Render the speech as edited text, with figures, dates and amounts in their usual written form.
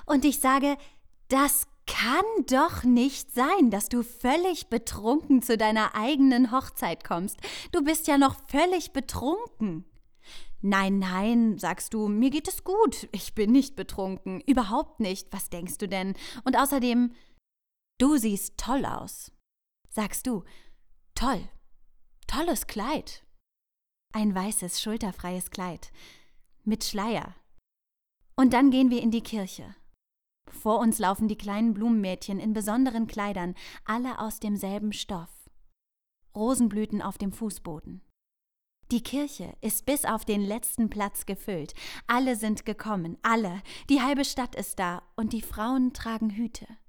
Und ich sage, das kann doch nicht sein, dass du völlig betrunken zu deiner eigenen Hochzeit kommst. Du bist ja noch völlig betrunken. Nein, nein, sagst du, mir geht es gut. Ich bin nicht betrunken. Überhaupt nicht. Was denkst du denn? Und außerdem, du siehst toll aus. Sagst du, toll. Tolles Kleid. Ein weißes, schulterfreies Kleid. Mit Schleier. Und dann gehen wir in die Kirche. Vor uns laufen die kleinen Blumenmädchen in besonderen Kleidern, alle aus demselben Stoff. Rosenblüten auf dem Fußboden. Die Kirche ist bis auf den letzten Platz gefüllt. Alle sind gekommen, alle. Die halbe Stadt ist da und die Frauen tragen Hüte.